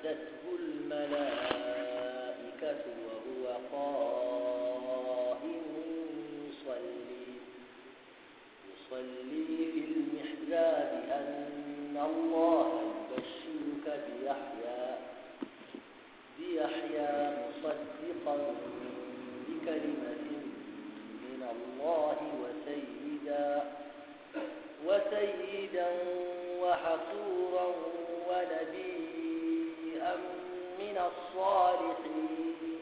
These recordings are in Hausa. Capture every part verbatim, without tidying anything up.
فنادته الملائكة وهو قائم يصلي يصلي في المحراب أن الله يبشرك بيحيى بيحيى مصدقا بكلمة من الله وسيدا وسيدا وحصورا ونبيا من الصالحين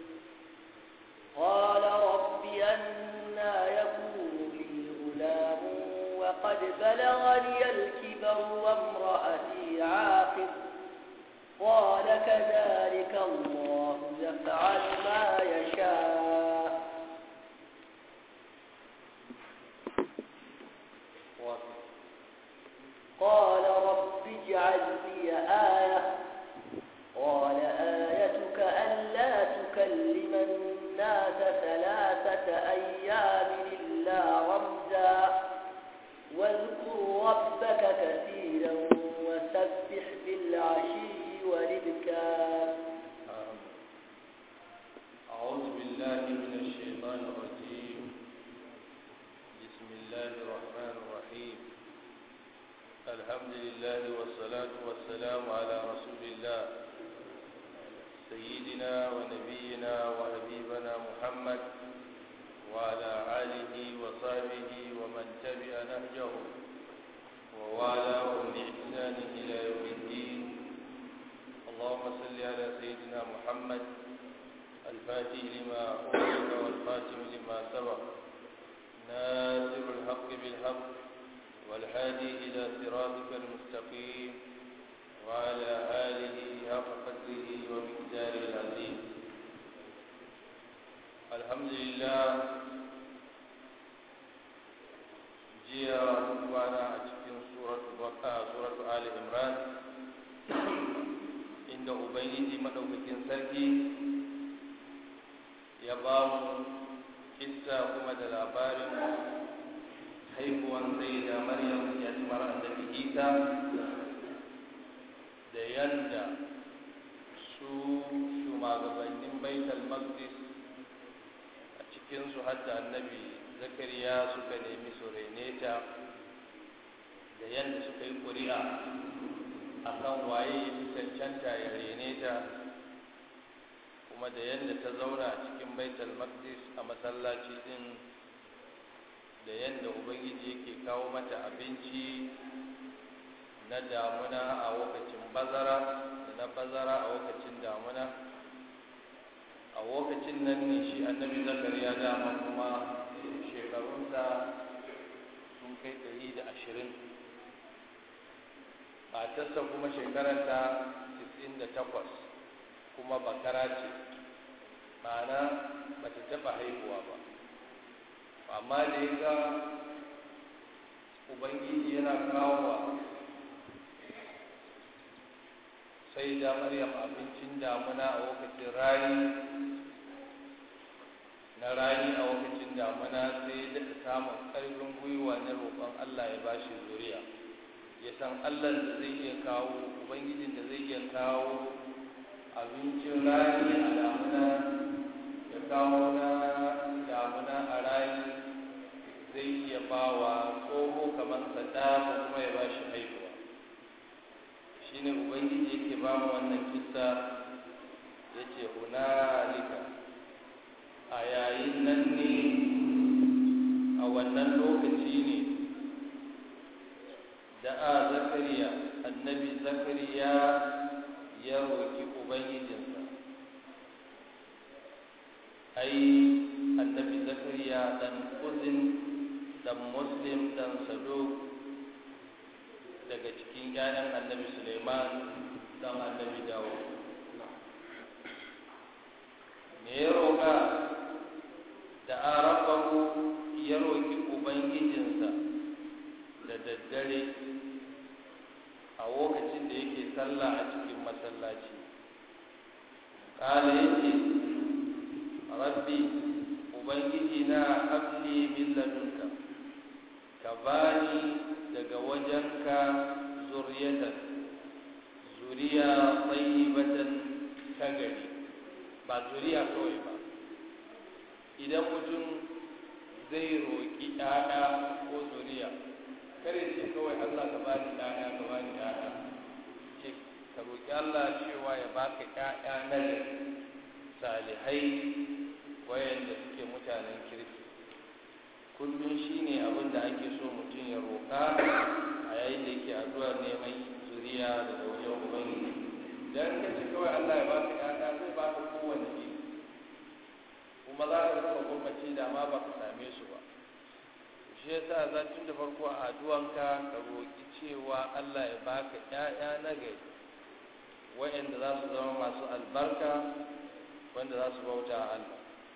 قال رب أنى يكون لي غلام وقد بلغني الكبر وامرأتي عاقر قال كذلك الله يفعل ما يشاء قال رب اجعل لي آية قال آيتك ألا تكلم الناس ثلاثة أيام إلا رمزا واذكر ربك كثيرا وسبح بالعشي والإبكار. أعوذ بالله من الشيطان الرجيم. بسم الله الرحمن الرحيم. الحمد لله والصلاة والسلام على رسول الله سيدنا ونبينا وحبيبنا محمد وعلى آله وصحبه ومن تبع نهجه ووالاهم بإحسان إلى يوم الدين. اللهم صل على سيدنا محمد الفاتح لما أغلق والخاتم لما سبق ناصر الحق بالحق والهادي إلى صراطك المستقيم وعلى آله حق قدره ومقداره العظيم. الحمد لله. جيا وانا أتكلم سورة بقرة سورة آل عمران إن أبيني مدوكين سركي يبام قصة كما دلابارم haihuwan sai da maryam ya ci mara annabi isa da yanda su shugabannin baitul maqdis a cikinsu hatta annabi zakariya suka nemi su rene ta da yanda suka yi ƙuri'a a kan waye ya fi cancanta ya rene ta kuma da yanda ta zauna a cikin baitul maqdis a masallaci din da yadda ubangiji yake kawo mata abinci na damuna a lokacin bazara da na bazara a lokacin damuna a lokacin nan ne shi annabi zakariya dama kuma shekarunsa sun kai ɗari da ashirin matarsa kuma shekararta tis'in da takwas kuma bakara ce ma'ana ba ta taɓa haihuwa ba amma da ya ga ubangiji yana kawo wa sai da maryam abincin damuna a lokacin rani na rani a lokacin damuna sai da samun ƙarfin gwiwa na roƙon Allah ya ba shi zuriya ya san Allah da zai iya kawo ubangijin da zai iya kawo abincin rani a damuna ya kawo na damuna a rani zai iya ba wa tsoho kamar sada ko kuma ya ba shi haihuwa shi ne ubangiji yake ba mu wannan kisa ya ce hunalika a yayin nan ne a wannan lokaci ne da a zakariya annabi zakariya ya roki ubangijinsa ai annabi zakariya dan uzin dan muslim dan saduk daga cikin ƴaƴan annabi suleiman dan annabi dawo me ya roƙa da arabahu ya roƙi ubangijinsa da daddare a lokacin da yake sallah a cikin masallaci kala yace rabbi ubangiji na habli min ladunka ka bani daga wajenka zuriyatan zuriya tayyibatan tagari, ba zuriya kawai ba. Idan mutum zai roƙi ɗaya ko zuriya, kare ce kawai Allah ka bani ɗaya ka bani ɗaya, ce ka roƙi Allah cewa ya baka ɗaya na salihai wayanda suke mutanen kirki. Kullum shine abin da ake so mutum ya roƙa a yayin da yake addu'ar neman zuriya daga wajen Ubangiji. Dan kace kawai Allah ya baka ɗaya zai baka kowanne ne, kuma za ka rika gwamnati da ma ba ka same su ba. Shi yasa za tun da farko a addu'anka ka roƙi cewa Allah ya baka ƴaƴa na gari waɗanda za su zama masu albarka, wanda za su bauta a Allah.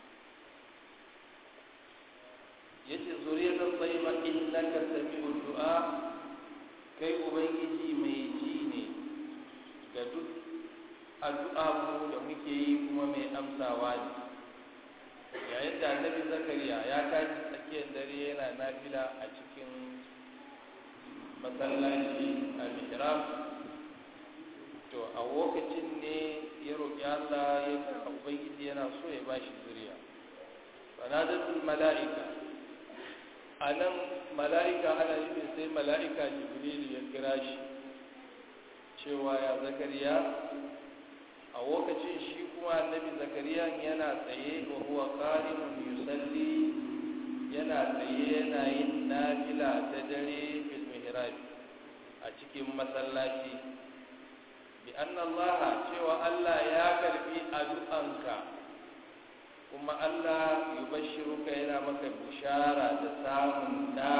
Yace zuriyatan tayyiba innaka sami'ud du'a, kai Ubangiji mai ji ne ga duk addu'a mu da muke yi kuma mai amsawa ne. Yayin da Annabi Zakariya ya tashi tsakiyar dare yana nafila a cikin masallaci a mihrab, to a lokacin ne ya roƙi Allah ya ga Ubangiji yana so ya bashi zuriya. Fanadatul mala'ika, anan mala'ika ana nufin sai mala'ika Jibril ya kira shi cewa ya Zakariya. A lokacin shi kuma Annabi Zakariya yana tsaye wa huwa qa'imun yusalli, yana tsaye yana yin nafila ta dare fil mihrab a cikin masallaci. Bi anna Allah, cewa Allah ya karbi addu'anka, kuma Allah yubashshiruka, yana maka bishara da samun da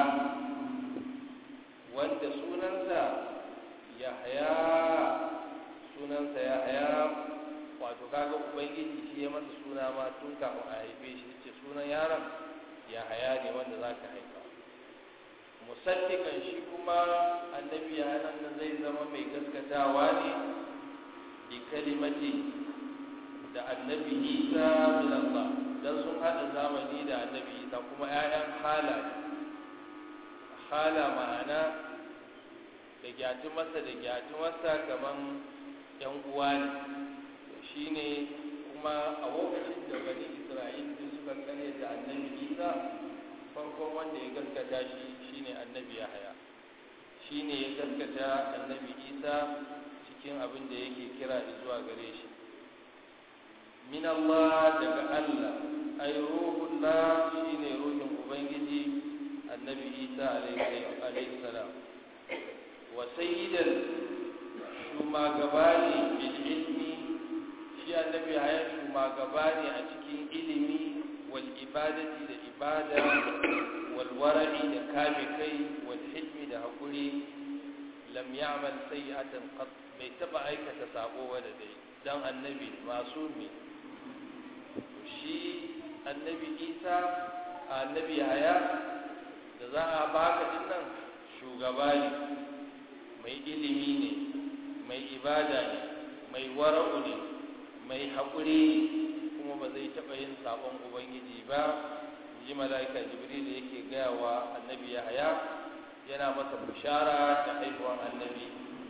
wanda sunansa Yahya, sunansa Yahya. Wato kaga Ubangiji shi ya masa suna ma tun kafin a haife shi, ce sunan yaron Yahya ne wanda zaka haifa. Musaddiqan, shi kuma annabi Yahya nan zai zama mai gaskatawa ne bi kalimati da annabi Isa min Allah, dan sun hada zamani da annabi Isa, kuma ƴaƴan hala hala ma'ana da gyatu masa da gyatu masa kaman ƴan uwa ne. Shi ne kuma a lokacin da bani Isra'il da suka kare da annabi Isa, farkon wanda ya gaskata shi shine annabi Yahya. Shi ne ya gaskata annabi Isa cikin abin da yake kira zuwa gare shi. Min Allah, daga Allah, ay ruhullah, shine ruhin Ubangiji annabi Isa alaihi salam. Wa sayyidan, shumagabani bil ilmi, shi annabi Yahya shumagabani a cikin ilimi, wal ibadati da ibada, wal wara'i da kame kai, wal hikmi da hakuri. Lam ya'mal sayyi'atan qat, bai taba aikata sabo ba da dai, dan annabi masumi. Shi annabi Isa, annabi Yahya da za a baka dinnan shugaba ne, mai ilimi ne, mai ibada ne, mai wara'u ne, mai haƙuri ne, kuma ba zai taɓa yin sabon Ubangiji ba. Ji mala'ika Jibril yake gaya wa annabi Yahya, yana masa bishara da haihuwar annabi,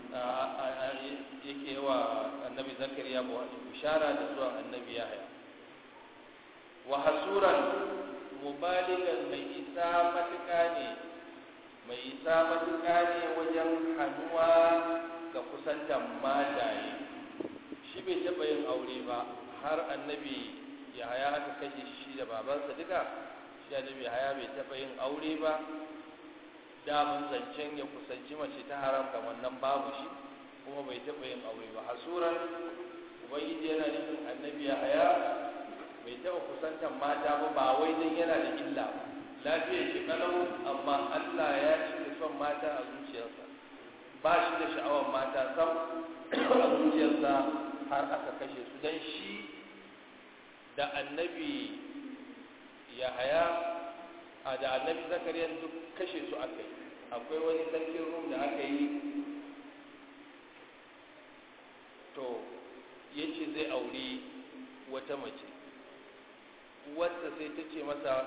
yake wa annabi Zakariya bishara da zuwan annabi Yahya. Wa hasuran, mubaligan, mai isa matuƙa ne, mai isa matuƙa ne wajen hannuwa ga kusantan mataye. Shi bai taɓa yin aure ba, har annabi Yahaya aka kashe shi da babansa duka, shi annabi Yahaya bai taɓa yin aure ba. Damun zancen ya kusanci mace ta haramta wannan babu shi, kuma bai taɓa yin aure ba. Hasuran, Ubangiji yana nufin annabi Yahaya bai taɓa kusantan mata ba, ba wai don yana da illa ba, lafiyar shi kalau, amma Allah ya cire son mata a zuciyarsa, ba shi da sha'awar mata sam a zuciyarsa, har aka kashe su. Dan shi da annabi Yahaya a da annabi Zakariya duk kashe su aka yi. Akwai wani sarkin Rum da aka yi, to yace zai aure wata mace, wanda sai ta ce masa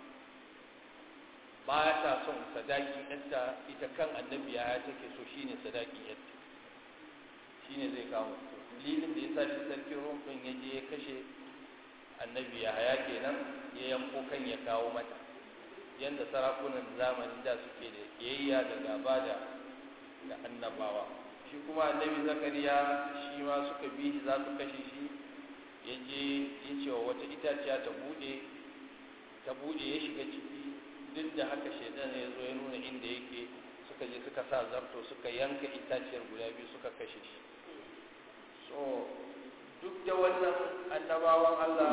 ba ta son sadakin yarta, ita kan annabi ya take so shine sadakin yarta. shine zai kawo dalilin da yasa shi sarkin rum din ya je ya kashe annabi Yahaya kenan ya yanko kan ya kawo mata yanda sarakunan zamanin da suke da kiyayya da gaba da da annabawa shi kuma annabi Zakariya shi ma suka bi shi za su kashe shi ya je ya ce wa wata itaciya ta bude ta bude ya shiga ciki duk da haka shaidan ya zo ya nuna inda yake suka je suka sa zarto suka yanka itaciyar guda biyu suka kashe shi so duk da wannan annabawan Allah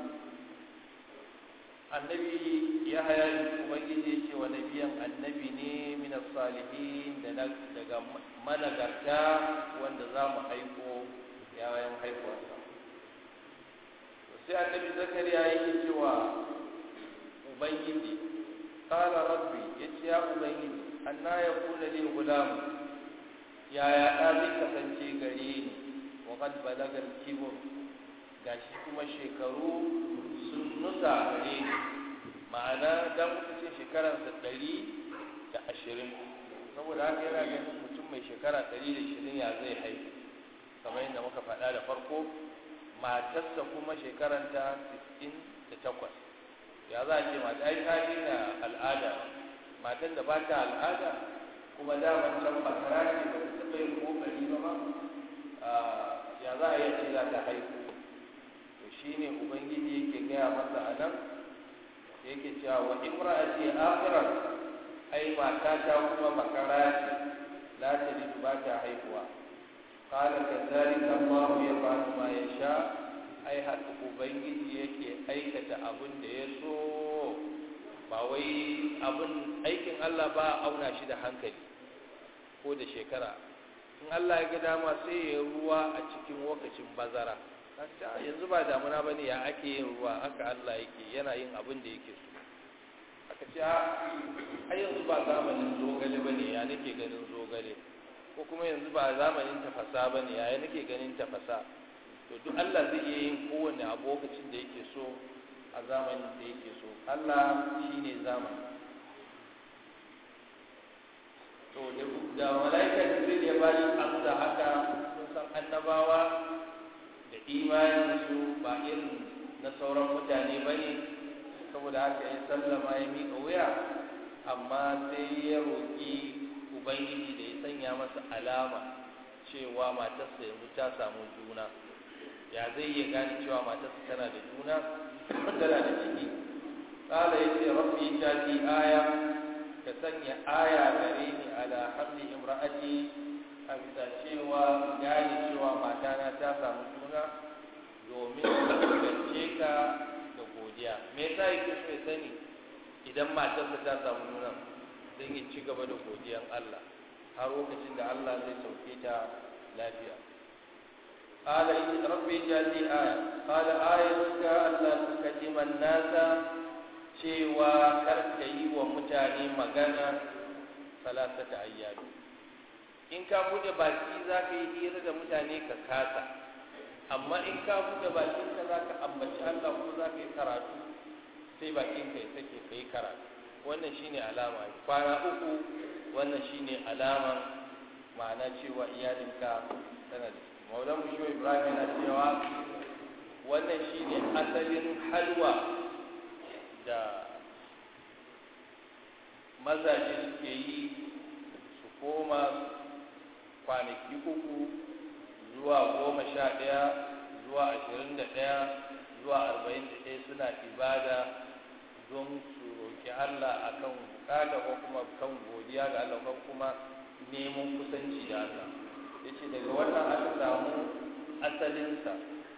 annabi ya haya ubangiji ce wa nabiyan annabi ne min salihin da daga managarta wanda za mu haiko yayin haihuwarsa sai annabi zakariya yake cewa ubangiji qala rabbi yace ya ubangiji anna yakuna lil gulam ya ya da zai kasance gare ni wa qad balagal kibr gashi kuma shekaru sun nusa gare ni ma'ana dan mutum shekarar sa ɗari da ashirin saboda haka yana ganin mutum mai shekara ɗari da ashirin ya zai haihu kamar yadda muka faɗa da farko matarsa kuma shekaranta sittin da takwas ya za a ce mata ai ta na al'ada matan da ba ta al'ada kuma daman can bakara ce ba ta taɓa yin kokari ba ma ya za a yi ce za ta haihu to shine ubangiji yake gaya masa a nan yake cewa wa imra'ati akhirat ai mata ta kuma bakara ce la ta ba ta haihuwa قال كذلك الله يفعل ما يشاء ai haka ubangiji yake aikata abin da ya so ba wai abin aikin Allah ba auna shi da hankali ko da shekara in Allah ya ga dama sai ya ruwa a cikin lokacin bazara kanta yanzu ba damuna bane ya ake yin ruwa haka Allah yake yana yin abin da yake so aka ce a yanzu ba zamanin zogale bane ya nake ganin zogale ko kuma yanzu ba zamanin tafasa ba ne yaya nake ganin tafasa to duk Allah zai iya yin kowane abu lokacin da yake so a zamanin da yake so Allah shi ne zamani to da malaika Jibril ya bashi amsa haka sun san annabawa da imanin su ba irin na sauran mutane ba ne saboda haka ya sallama ya miƙa wuya amma sai ya roƙi ubangiji da ya sanya masa alama cewa matarsa yanzu ta samu juna ya zai iya gane cewa matarsa tana da juna tana da ciki kala ya ce rabbi jati aya ka sanya aya gare ni ala hamli imra'ati a bisa cewa gane cewa matana ta samu juna domin ka gance ka da godiya me yasa yake so ya sani idan matarsa ta samu juna don yi ci gaba da godiyan Allah har lokacin da Allah zai sauke ta lafiya. Qala in rabbi jali aya qala ayatuka alla tukallima an-nasa cewa kar ka yi wa mutane magana salasata ayyami in ka bude baki za ka yi hira da mutane ka kasa amma in ka bude bakin ka za ka ambaci Allah ko za ka yi karatu sai bakin ka ya sake ka yi karatu wannan shine alama kwana uku wannan shine alaman ma'ana cewa iyalinka tana da maulan musho Ibrahim na cewa wannan shine asalin halwa da mazaje suke yi su koma kwanaki uku zuwa goma sha ɗaya zuwa ashirin da ɗaya zuwa arba'in da ɗaya suna ibada don su roƙi Allah akan bukata ko kuma kan godiya ga Allah ko kuma neman kusanci da Allah yace daga wannan aka samu asalinsa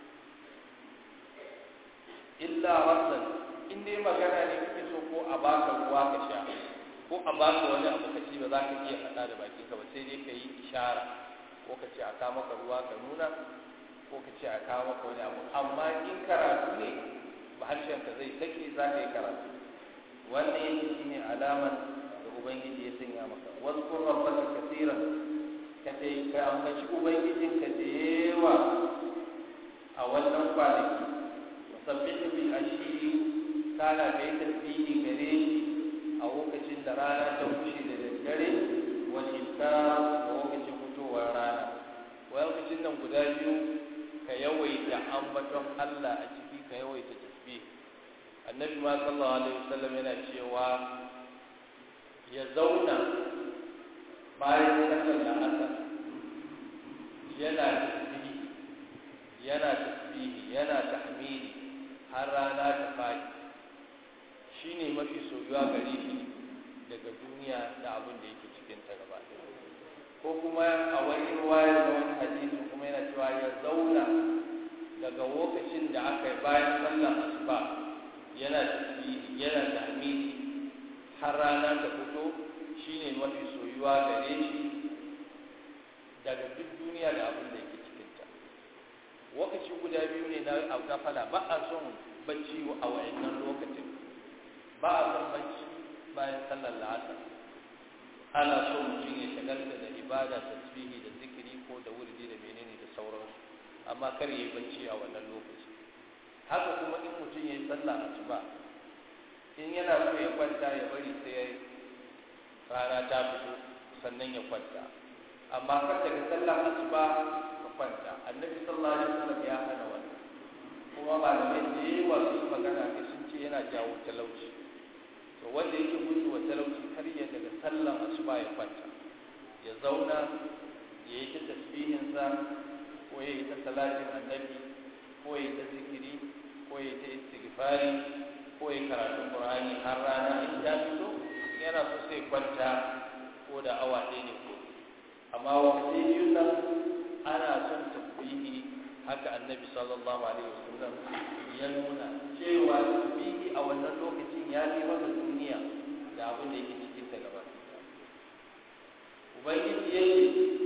illa rasul in dai magana ne kake so ko a baka ruwa ka sha ko a baka wani abu ka ci ba za ka iya faɗa da bakin ka ba sai dai ka yi ishara ko ka ce a kawo maka ruwa ka nuna ko ka ce a kawo maka wani abu amma in karatu ne ba harshenka zai sake za ka yi karatu wannan yake shine alaman da ubangiji ya sanya maka wasu rabbaka kaseeran ka sai ka ambaci ubangijin ka da yawa a wannan kwanaki musabbihu bil ashi kana da tasbihi gare shi a lokacin da rana ta bushe da daddare wani ta da lokacin fitowar rana wa lokacin sallolin nan guda biyu ka yawaita ambaton Allah a ciki, ka yawaita tasbih. Annabi ma sallallahu alaihi wasallam yana cewa ya zauna bayan sallar la'asar yana tasbihi yana tasbihi yana tahmidi har rana ta fadi, shine mafi soyuwa gare shi daga duniya da abin da yake cikin ta gaba ɗaya. Ko kuma a wani ruwayar da wani hadisi kuma yana cewa ya zauna daga lokacin da aka yi bayan sallar asuba yana tasbihi yana tahmidi har rana ta fito, shine mafi soyuwa gare shi daga duk duniya da abin da yake cikin ta. Lokaci guda biyu ne na gafala, ba a son bacci a wayannan lokacin, ba a son bacci bayan sallar la'asar. Ana so mutum ya shagalta da ibada, tasbihi da zikiri ko da wurdi da menene da sauransu, amma kar ya yi bacci a wannan lokaci. Haka kuma in mutum ya yi sallah asuba, in yana so ya kwanta ya bari sai ya rana ta fito sannan ya kwanta, amma kar daga sallah asuba ka kwanta. Annabi sallallahu alaihi wasallam ya hana wannan, kuma malamai da yawa sun magana kai sun ce yana jawo talauci. To wanda yake gudu wa talauci kar ya daga sallan asuba ya kwanta, ya zauna ya yi ta tasbihinsa ko ya yi ta salatin annabi ko ya yi ta zikiri ko ya yi ta istighfari ko ya yi karatun qur'ani har rana in ta fito. Yana so sai kwanta ko da awa ɗaya ne ko, amma wa biyun nan ana son tasbihi. Haka annabi sallallahu alaihi wasallam ya nuna cewa tasbihi a wannan lokacin ya fi masa duniya da abin da yake cikin ta gaba. Ubangiji yake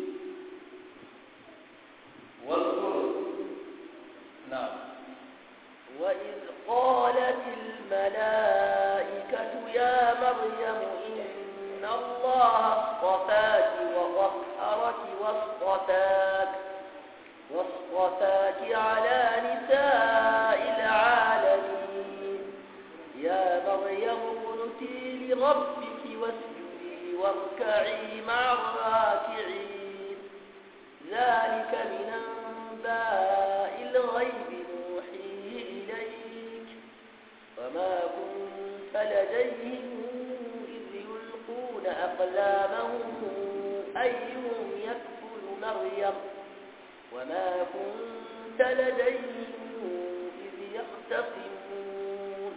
واذكر نعم وإذ قالت الملائكة يا مريم إن الله اصطفاك وطهرك واصطفاك واصطفاك على نساء العالمين يا مريم اقنتي لربك واسجدي واركعي مع الراكعين ذلك من أنباء الغيب نوحيه إليك وما كنت لديهم إذ يلقون أقلامهم أيهم يكفل مريم وما كنت لديهم إذ يختصمون.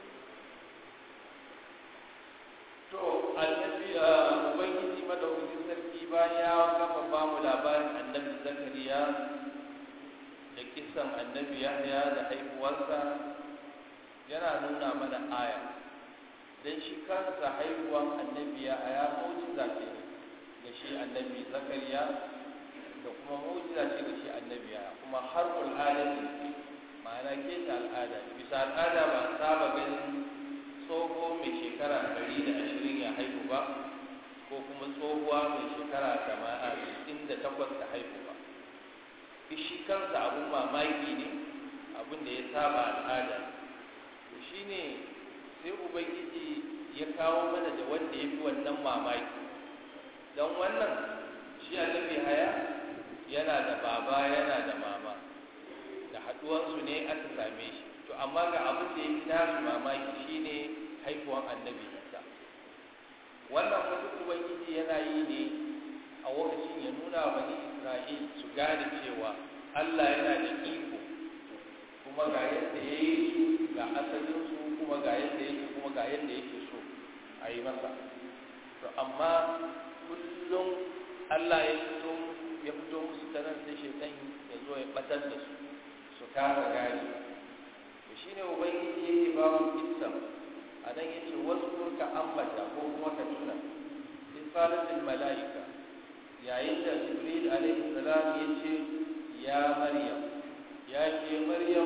Ubangiji madaukakin sarki bayan ya gama ba mu labarin annabi Zakariya da kisan annabi Yahya da haihuwarsa, yana nuna mana aya. Dan shi kansa haihuwan annabi Yahya mu'jiza ce ga shi annabi Zakariya da kuma mu'jiza ce ga shi annabi Yahya, kuma harful adati ma'ana ke ta al'ada. Bisa al'ada ba saba ganin tsoho mai shekara ɗari da ashirin ya haihu ba, ko kuma tsohuwa mai shekara tamanin da takwas ta haihu ba. Shi kansa abun mamaki ne, abin da ya saba al'ada. Shi ne sai Ubangiji ya kawo mana da wanda ya fi wannan mamaki. Don wannan shi annabi Haya yana da baba yana da mama, da haɗuwarsu ne aka same shi. To amma ga abin da ya fi nasu mamaki shi ne haihuwan annabi Isa. Wannan wasu Ubangiji yana yi ne a lokacin ya nuna wa bani Isra'il su gane cewa Allah yana da iko, kuma ga yadda ya yi su, ga asalinsu, kuma ga yadda yake, kuma ga yadda yake so a yi masa. To amma kullum Allah ya fito ya fito musu ta nan sai shaitan ya zo ya batar da su su kasa gane. To shine Ubangiji yake ba mu kissa a nan yace wasu ka ambata ko kuma ka tuna in qalatil malaika, yayin da Jibril alaihi salam yace ya Maryam, ya ce Maryam,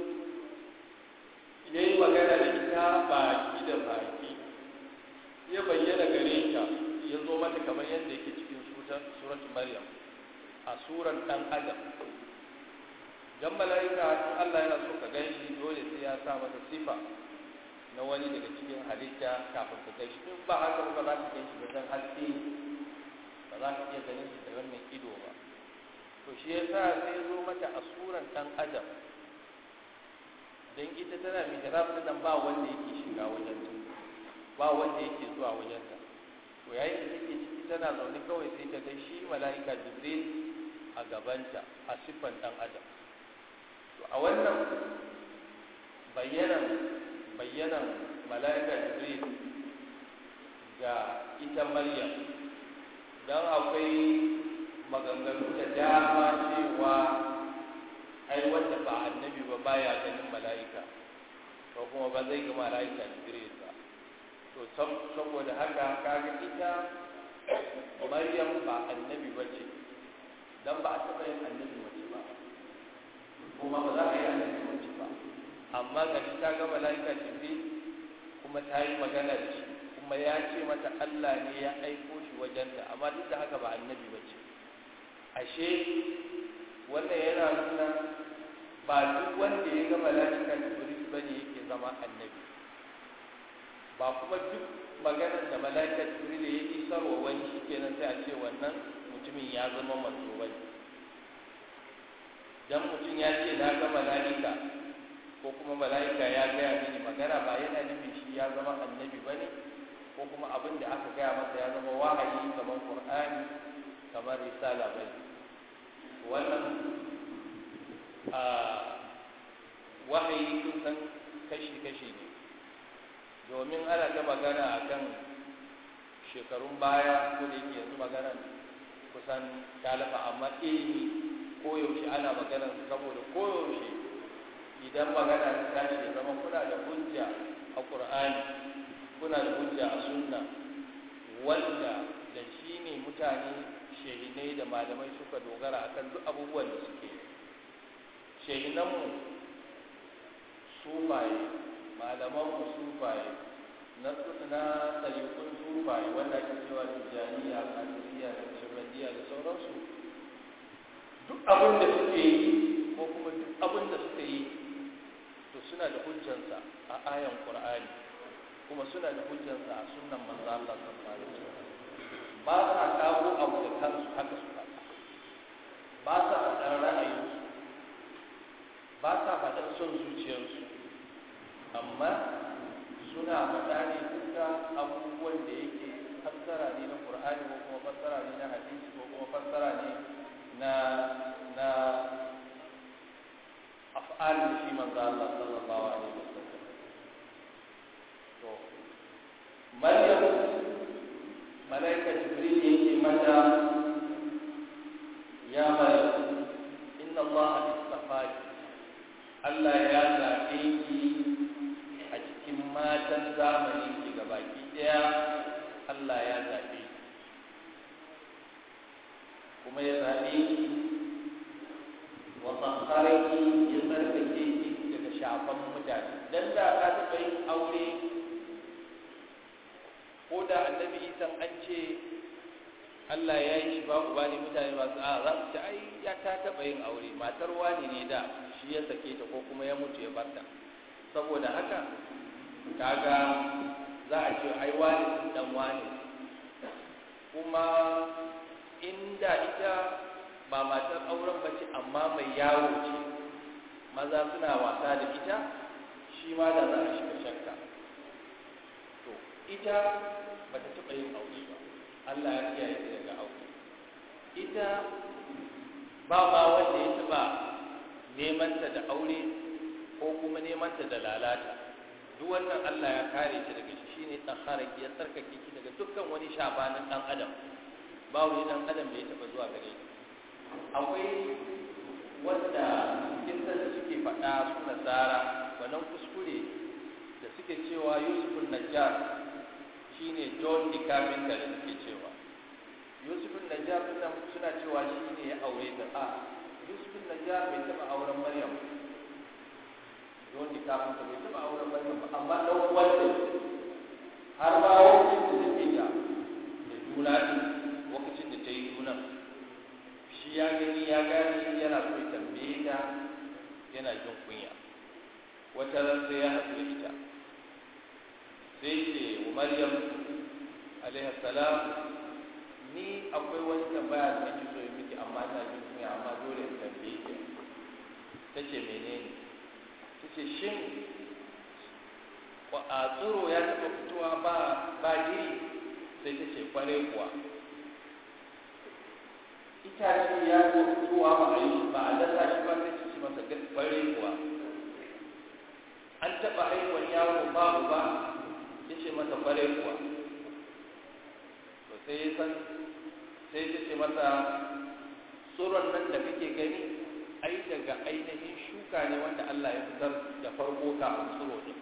yayi magana da ita baki da baki, ya bayyana gare ta, ya zo mata kamar yadda yake cikin suratul Maryam a suran dan adam. Dan malaika in Allah yana so ka gani dole sai ya sa mata sifa na wani daga cikin halitta kafin ka gaishe. In ba haka ba za ka gaishe ba, dan haske ba za ka iya ganin shi da wannan ido ba. to shi yasa sai zo mata a suran dan adam dan ita tana mihrab din nan ba wanda yake shiga wajen ta ba wanda yake zuwa wajen ta to yayin da take ciki tana zaune kawai sai ta ga shi mala'ika Jibril a gabanta a siffan dan adam to a wannan bayyanan bayyanan mala'ika Jibril ga ita Maryam dan akwai maganganu da dama cewa ai wanda ba annabi ba baya ganin mala'ika ko kuma ba zai ga mala'ika Jibril ba to saboda haka kaga ita Maryam ba annabi bace dan ba a taɓa yin annabi mace ba kuma ba za a yi annabi mace ba amma ga shi ta ga mala'ika Jibril kuma ta yi magana da shi kuma ya ce mata Allah ne ya aiko shi wajenta amma duk da haka ba annabi bace ashe wannan yana nuna ba duk wanda ya ga mala'ika Jibril bane yake zama annabi ba kuma duk maganar da mala'ika Jibril ya isarwa wani shikenan sai a ce wannan mutumin ya zama manzo bane dan mutum ya ce na ga mala'ika ko kuma mala'ika ya gaya mini magana ba yana nufin shi ya zama annabi bane ko kuma abin da aka gaya masa ya zama wahayi kamar Qur'ani kamar risala bane wannan a wahayi kun san kashi-kashi ne domin ana ta magana a kan shekarun baya ko da yake yanzu magana kusan talafa amma ilimi koyaushe ana magana saboda koyaushe idan magana ta tashi ya zama kuna da hujja a ƙur'ani kuna da hujja a sunna wanda da shi ne mutane shehinai da malamai suka dogara akan duk abubuwan da suke shehinanmu sufaye malamanmu sufaye na na tsarikun sufaye wanda ake cewa tijjaniya kadiriya da shirbandiya da sauransu duk abin da suke yi ko kuma duk abin da suke yi to suna da hujjansa a ayan qur'ani kuma suna da hujjansa a sunnan manzo Allah sallallahu alaihi wasallam ba sa kawo abu da kansu haka su faɗa ba sa faɗar ra'ayinsu ba sa faɗar son zuciyarsu amma suna faɗa ne duka abubuwan da yake fassara ne na Qur'ani ko kuma fassara ne na hadisi ko kuma fassara ne na na af'al shi manzo Allah sallallahu alaihi wasallam to Maryam malaika Jibril yake mata ya Maryam inna Allah istafaki Allah ya zaɓe ki a cikin matan zamanin ki gabaki ɗaya Allah ya zaɓe ki kuma ya zaɓe ki wa tsakharaki ya tsarkake ki daga shafan mutane dan da ka taɓa yin aure ko da annabi Isa an ce Allah ya yi shi ba ku bani mutane masu a za su ci ai ya ta taɓa yin aure matar wani ne da shi ya sake ta ko kuma ya mutu ya barta saboda haka kaga za a ce ai wani dan wani kuma inda ita ba matar auren bace amma mai yawo ce maza suna wasa da ita shi ma da za a shiga shakka to ita ba ta taɓa yin aure ba Allah ya kiyaye ta daga aure ita ba ma wanda ya taɓa neman ta da aure ko kuma neman ta da lalata duk wannan Allah ya kare ta daga shi shine tsakharaki ya tsarkake ki daga dukkan wani shabanin dan adam ba wani dan adam da ya taɓa zuwa gare ki akwai wanda kinsa da suke faɗa su nasara wannan kuskure da suke cewa Yusufun Najjar shine John the Carpenter da suke cewa Yusufun Najjar din suna cewa shine ya aure ta a Yusufun Najjar bai taba auren Maryam John the Carpenter bai taba auren Maryam ba amma dan wanda har ba wani da take da da juna din lokacin da ta yi juna shi ya gani ya gani yana so ya tambaye ta yana jin kunya wata ran sai ya haɗu da ita sai ce wa Maryam alaihi salam ni akwai wani tambaya da nake so yi miki amma ina jin kunya ta amma dole in tambaye ki ta ce menene ta ce shin a tsoro ya taɓa fitowa ba ba iri sai ta ce kware kuwa itace ya taɓa fitowa ba a yi ba a dasa shi ba sai ta ce masa kware kuwa an taɓa haihuwar yaro babu ba ya ce masa kware kuwa to sai ya san sai ta ce masa tsoron nan da kake gani ai daga ainihin shuka ne wanda Allah ya fitar da farko kafin tsoro din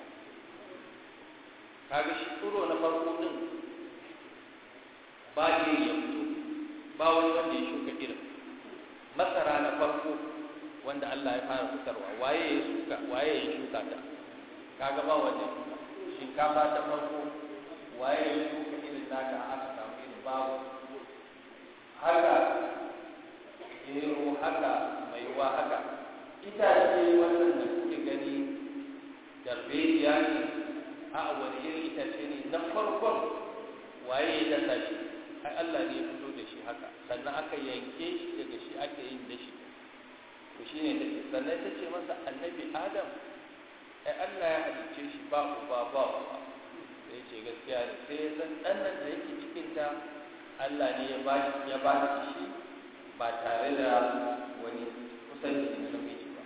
kaga shi tsoro na farko din ba ne ya fito ba wani wanda ya shuka irin masara na farko wanda Allah ya fara fitarwa waye ya shuka waye ya shuka ta kaga ba wanda shinkafa ta farko waye ya shuka irin naka aka samu irin babu haka gero haka maiwa haka itace wannan da kuke gani darbejiya ne a wani irin itace ne na farkon waye ya dasa shi ai Allah ne ya fito da shi haka sannan aka yanke shi daga shi aka yin da shi to shine take sannan ta ce masa annabi Adam ai Allah ya halicce shi ba uba ba uba sai ce gaskiya ne sai ya san dan nan da yake cikin ta Allah ne ya ba ya ba shi ba tare da wani kusanci na namiji ba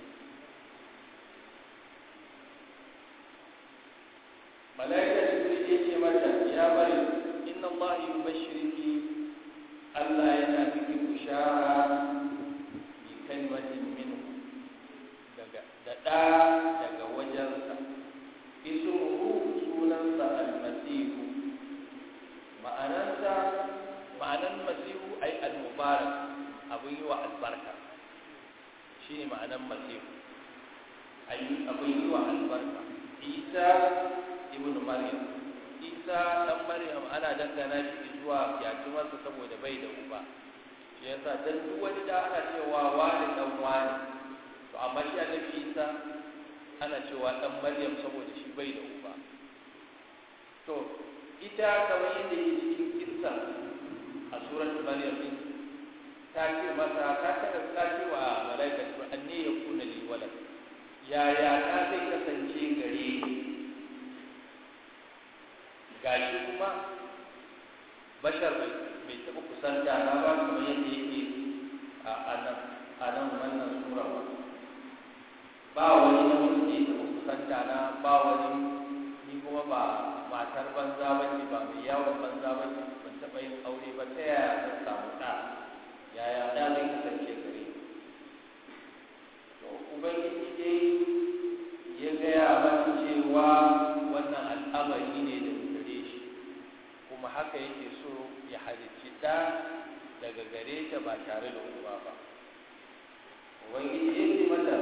malaika jibril ya ce mata ya bari inna Allah yubashshiruki Allah yana miki bushara bi kalmatin minhu daga da da daga wajensa ismuhu sunansa al-masihu ma'anansa ma'anan masihu ay al-mubarak abun yi wa albarka shine ma'anan masihu ay abun yi wa albarka Isa ibn Maryam Isa dan Maryam ana dangana shi zuwa yakimarsa saboda bai da uba shi yasa dan duk wani da ana cewa wani dan wani to amma shi annabi Isa ana cewa dan Maryam saboda shi bai da uba to ita kamar yadda yake cikin kissa a suratul Maryam din ta ce masa ta kada ta ce wa malaika to anne ya kuna li walad yaya ta zai kasance gare gashi kuma bashar bai taɓa kusanta na ba kamar yadda yake a anan anan wannan sura ba ba wani namiji da ya taɓa kusanta na ba wani ni kuma ba matar banza ba ce ba mai yawon banza ba ce ban taɓa yin aure ba ta yaya zan samu ɗa yaya ɗa zai kasance gare to ubangiji dai ya gaya mata cewa wannan al'amari ne da gare shi kuma haka yake so ya halicci ɗa daga gare ta ba tare da uba ba ubangiji ya ce mata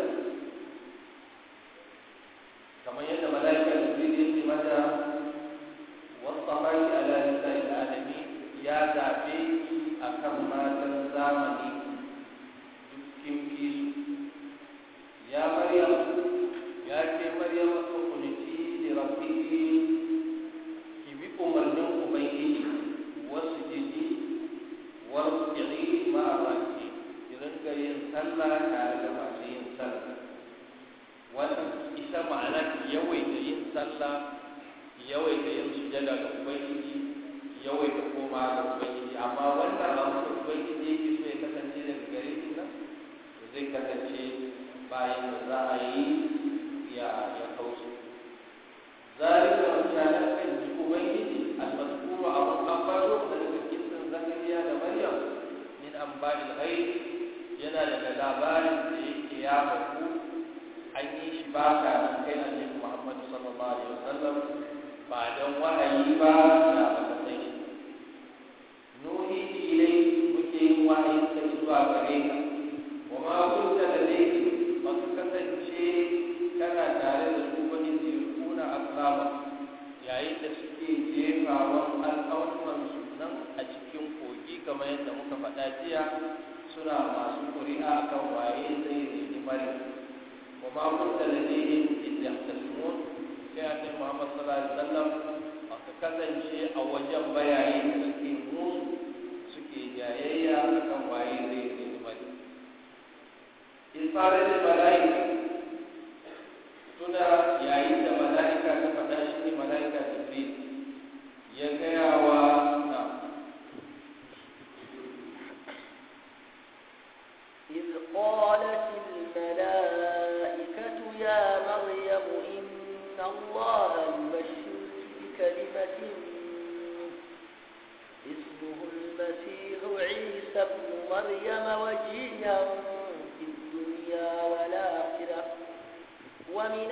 kamar yadda malaika jibril ya ce mata wasafaki ala nisa'il alamin ya zabe ki akan matan zamani dukkin bisu ya maryam ya ce maryam uqniti li rabbiki ki bi umarnin ubangiji wasu jiji wasu jiri ma'araki ki rinka yin sallah tare da masu yin sallah wannan ita ma'ana yawaita yin sallah yawaita yin sujada ga ubangiji yawaita koma ga ubangiji amma wannan abu da ubangiji yake so ya kasance daga gare shi nan to zai kasance bayan da za a yi ya ya kauce zalika mutanen kan ji ubangiji al-mazkuru abun ambaro daga kisan zakariya da maryam min amba'il ghaib yana daga labarin da yake ya faru an yi shi ba ka kai annabi Muhammad sallallahu alaihi wasallam ba dan wahayi ba da baka san shi nuhi ilai muke yin wahayi ta zuwa gare ka wa ma kunta ladayhi ba ka kasance kana tare da su wani zirkuna akrama yayin da suke jefawan alƙawarin su nan a cikin kogi kamar yadda muka faɗa jiya suna masu ƙuri'a kan waye zai reni Maryam وما كنت لديهم إذ يختصمون كان محمد صلى الله عليه وسلم أكثر شيء أو وجب بيعين سكي موس سكي جاية كم وايد المد fara da mala'ika tuna yayin da mala'ika ta faɗa shi ne mala'ika Jibril ya gaya wa na إذ قالت الملائكة يا مريم إن الله يبشرك بكلمة اسمه المسيح عيسى ابن مريم وجيها في الدنيا والآخرة ومن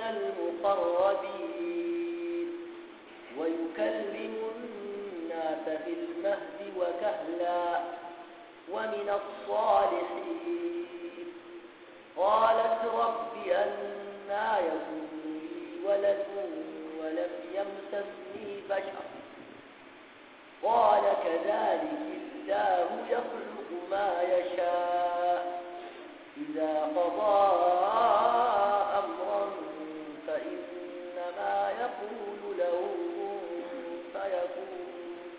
المقربين ويكلم الناس في المهد وكهلا ومن الصالحين قالت رب أنى يكون لي ولد ولم يمسسني بشر قال كذلك الله يخلق ما يشاء إذا قضى أمرا فإنما يقول له فيكون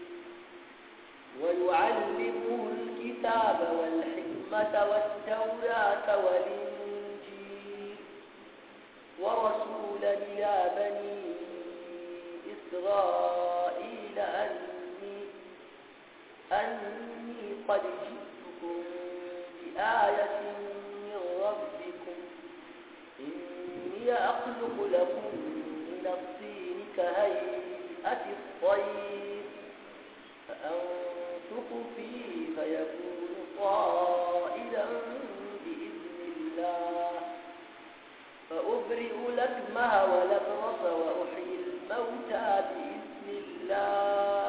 ويعلمه الكتاب والحكمة والتوراة والإنجيل ورسولا إلى بني إسرائيل أني أني قد جئتكم بآية من ربكم إني أخلق لكم من الطين كهيئة الطير فأنفخ فيه فيكون طائرا بإذن الله فأبرئ الأكمه والأبرص وأحيي الموتى بإذن الله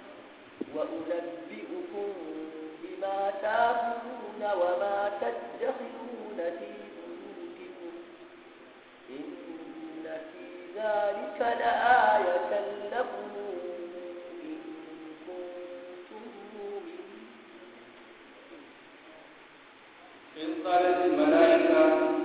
وأنبئكم بما تأكلون وما تدخرون في بيوتكم إن في ذلك لآية لكم إن كنتم مؤمنين. إذ قالت الملائكة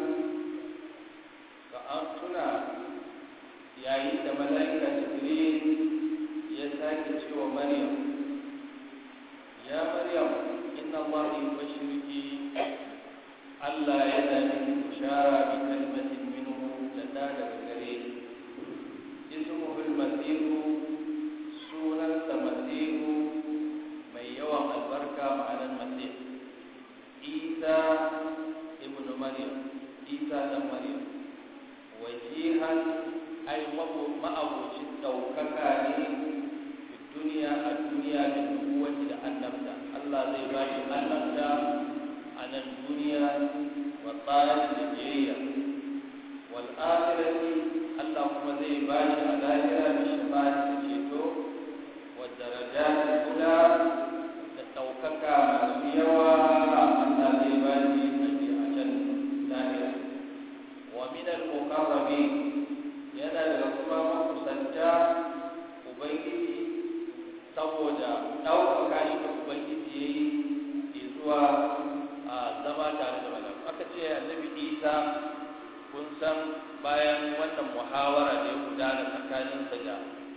فأنتنا يا عند ملائكة جبريل يساكت ومريم يا مريم إن الله يبشرك ألا يدعي بشارة بكلمة منه لدانا بكريم اسمه المسيح سونا المسيح من يوم البركة معنى المسيح عيسى ابن مريم عيسى ابن مريم وجيها أي مأبوش التوككة في الدنيا الدنيا بالنبوة لأنبتا الله زي باقي أنبتا عن الدنيا والطائر الجية والآخرة اللهم زي باقي الآخرة بالشفاعة الشيطو والدرجات الأولى التوككة مسيوة الله زي باقي الذي أجل لاهرة ومن المقربين yana da kuma makusanta ubangiji saboda ɗaukaka shi da ubangiji ya yi zuwa a zama tare da malam aka ce annabi isa kun san bayan wannan muhawara da ya gudana tsakaninsa da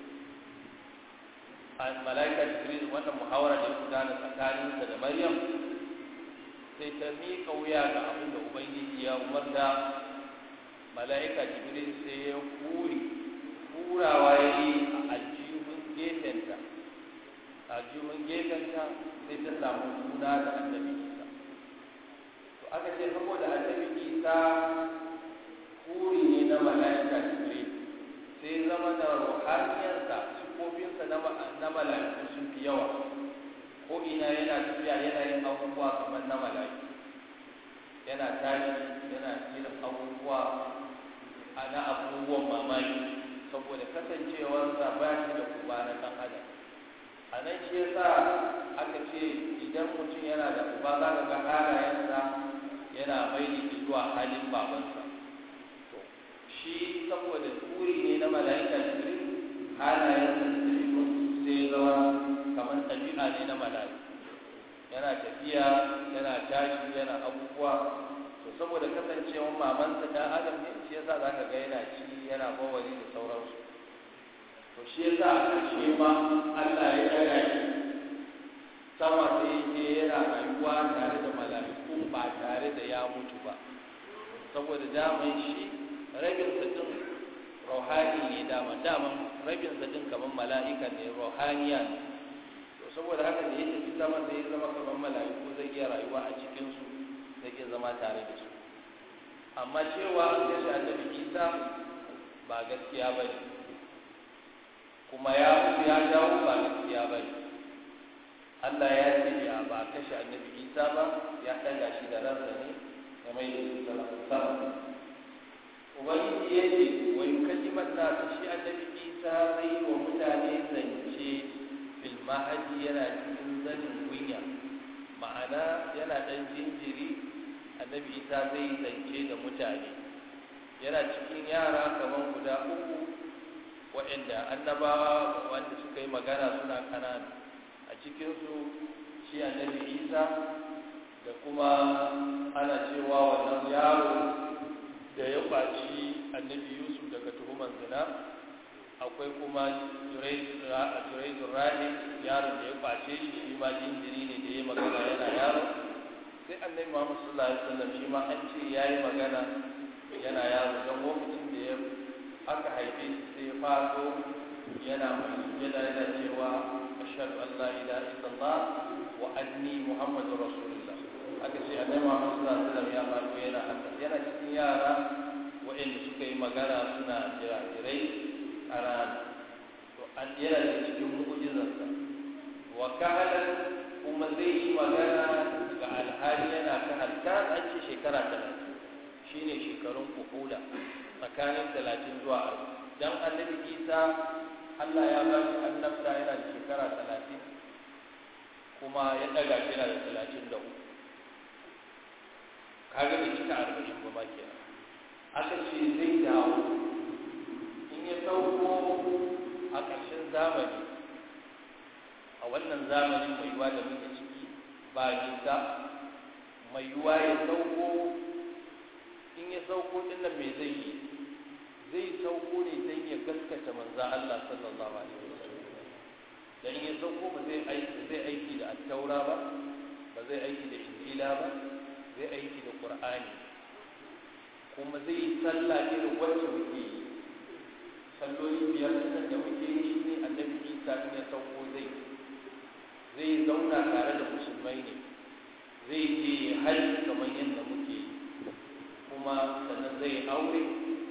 malaika jibril wannan muhawara da ya gudana tsakaninsa da maryam sai ta miƙa wuya ga abin da ubangiji ya umarta mala'ika jibril sai ya kuri kurawa ya yi a aljihun gefenta aljihun gefenta sai ta samu suna da annabi isa to aka ce saboda annabi isa kuri ne na mala'ika jibril sai zama da ruhaniyarsa sifofinsa na mala'iku sun fi yawa ko ina yana tafiya yana yin abubuwa kamar na mala'iku yana tashi yana irin abubuwa ana abubuwan mamaki saboda kasancewarsa ba shi da uba na ɗan adam a nan shi yasa aka ce idan mutum yana da uba za ka ga halayensa yana mai da zuwa halin babansa to shi saboda turi ne na mala'ika jibril halayensa da ɗabi'un sai zama kamar ɗabi'a ne na mala'ika yana tafiya yana tashi yana abubuwa to saboda kasancewar mamansa dan adam ne shi yasa zaka ga yana ci yana bawali da sauransu to shi yasa a ƙarshe ma Allah ya daga shi sama sai yake yana rayuwa tare da mala'iku ba tare da ya mutu ba saboda daman shi rabin sadin rauhani ne daman daman rabin sadin kamar mala'ika ne rauhaniya ne to saboda haka da ya tafi sama da ya zama kamar mala'iku zai iya rayuwa a cikinsu zai iya zama tare da su amma cewa an kashe annabi isa ba gaskiya ba ne kuma ya mutu ya dawo ba gaskiya ba ne Allah ya ce ya ba kashe annabi isa ba ya ɗaga shi da ransa ne ya mai da su sama ubangiji ya ce wa yukalliman nasa shi annabi isa zai yi wa mutane zance fil mahadi yana cikin zanin kunya ma'ana yana ɗan jinjiri annabi isa zai zance da mutane yana cikin yara kamar guda uku waɗanda annabawa wanda suka yi magana suna kanana a cikinsu shi annabi isa da kuma ana cewa wannan yaro da ya ɓaci annabi yusuf daga tuhumar zina akwai kuma juraizun rahim yaron da ya ɓace shi shi ma jinjiri ne da ya yi magana yana yaro sai annabi muhammad sallallahu alaihi wasallam shi ma an ce ya yi magana yana yaro don lokacin da ya aka haife shi sai ya faso yana mai sujada yana cewa ashhadu an la ilaha illallah wa anni muhammadur rasulullah aka ce annabi muhammad sallallahu alaihi wasallam ya faso yana haka yana cikin yara wa'anda suka yi magana suna jirajirai a rana to an yana da cikin mu'jizarsa wa kahalan kuma zai yi magana ga alhali yana kan halka an ce shekara talatin shine shekarun kuhula tsakanin talatin zuwa arba'in dan annabi isa Allah ya ba shi annabta yana da shekara talatin kuma ya daga shi yana da talatin da uku kaga bai cika arba'in ba ma kenan aka ce zai dawo in ya sauko a ƙarshen zamani a wannan zamanin mai yiwa da muke ciki ba nisa mai yiwa ya sauko in ya sauko din nan me zai yi zai sauko ne don ya gaskata manzan Allah sallallahu alaihi wasallam dan ya sauko ba zai aiki zai aiki da at-taura ba ba zai aiki da injila ba zai aiki da qur'ani kuma zai yi sallah irin wacce muke yi salloli biyar nan da muke yi shine annabi Isa ne ya sauko zai zai zauna tare da musulmai ne zai je hajji kamar yadda muke yi kuma sannan zai aure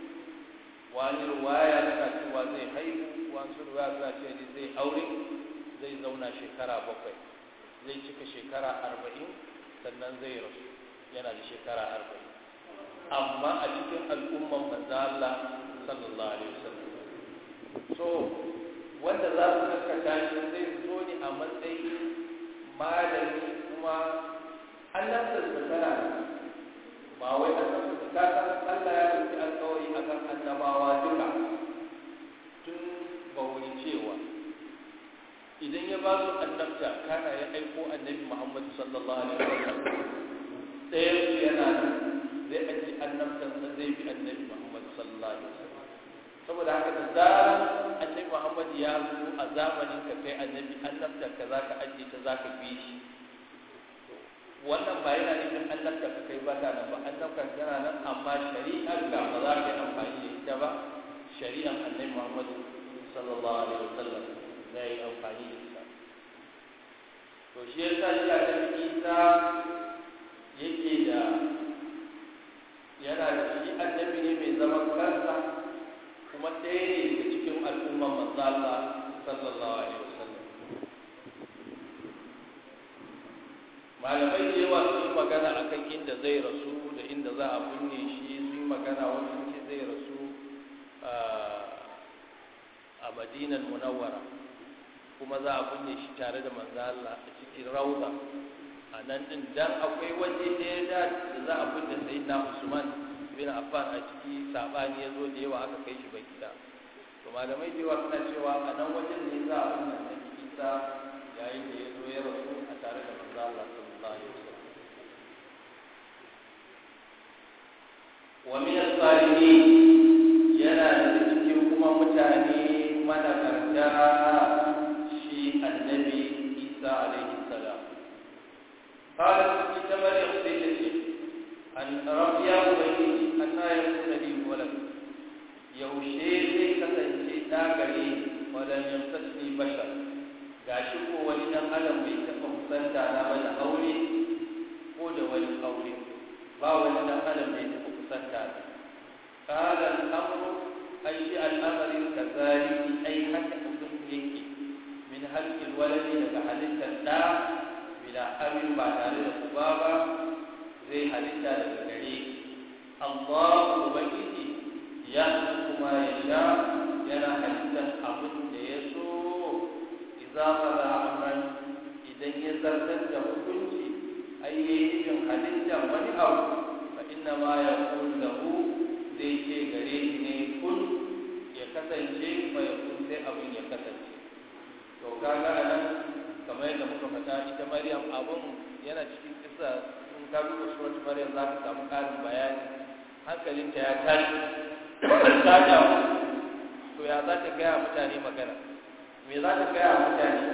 wani ruwaya suna cewa zai haihu wani ruwaya suna cewa zai aure zai zauna shekara bakwai zai cika shekara arba'in sannan zai rasu yana da shekara arba'in amma a cikin al'umman manzo Allah sallallahu alaihi wasallam so wanda za su gaskata shi zai zo ne a matsayin malami kuma Allah ta tsara ba wai a san ka san Allah ya rubuta alƙawari akan annabawa duka tun ba wuri cewa idan ya ba su annabta kana ya aiko annabi Muhammad sallallahu alaihi wasallam ɗaya su yana zai aji annabtan sa zai bi annabi Muhammad sallallahu alaihi wasallam saboda haka da zaran annabi Muhammad ya zo a zamanin ka kai annabi annabta ka zaka aje ta zaka bi shi wannan ba yana nufin annabta ka kai ba ta nan ba annabta tana nan amma shari'ar ka ba za ka yi amfani da ita ba shari'ar annabi Muhammad sallallahu alaihi wasallam zai yi amfani da ita to shi yasa shi a kan Isa yake da yana da shi annabi ne mai zaman kansa kuma ɗaya ne daga cikin al'umman manzo Allah sallallahu alaihi wasallam malamai da yawa sun magana akan inda zai rasu da inda za a binne shi sun magana wani ce zai rasu a Madinan Munawwara kuma za a binne shi tare da manzo Allah a cikin rauda a nan din dan akwai waje ɗaya da za a binne sayyidina Usman bin Affan a ciki sabani ya zo da yawa aka kai shi bai gida to malamai da yawa suna cewa a nan wajen ne za a binne Annabi Isa yayin da ya zo ya rasu a tare da manzo Allah sallallahu alaihi wasallam wa min as-salihin yana da cikin kuma mutane managarta shi Annabi Isa alaihi salam قالت في تمر اختيتي أن ربي أبيه أن gare wadan yamsasni bashar gashi ko wani dan adam bai taɓa kusanta na ba da aure ko da wani aure ba wani dan adam bai taɓa kusanta na qala al-amru ay shi al-amri kazalika ay haka abin yake min halqil waladi daga halittar da bila abin ba tare da uba ba zai halitta daga gare Allah ubangiji ya kuma ya sha yana halittar abin da ya so idza qada amran idan ya zartar da hukunci ai yayin yin halittar wani abu fa inna ma yaqul lahu zai ce gare shi ne kun ya kasance fa yakun sai abin ya kasance to kaga anan kamar yadda muka faɗa ita Maryam abun yana cikin kissa in ka duba surat Maryam za ka samu ƙarin bayani hankalinta ya tashi ta damu to ya za ta gaya mutane magana me za ta gaya mutane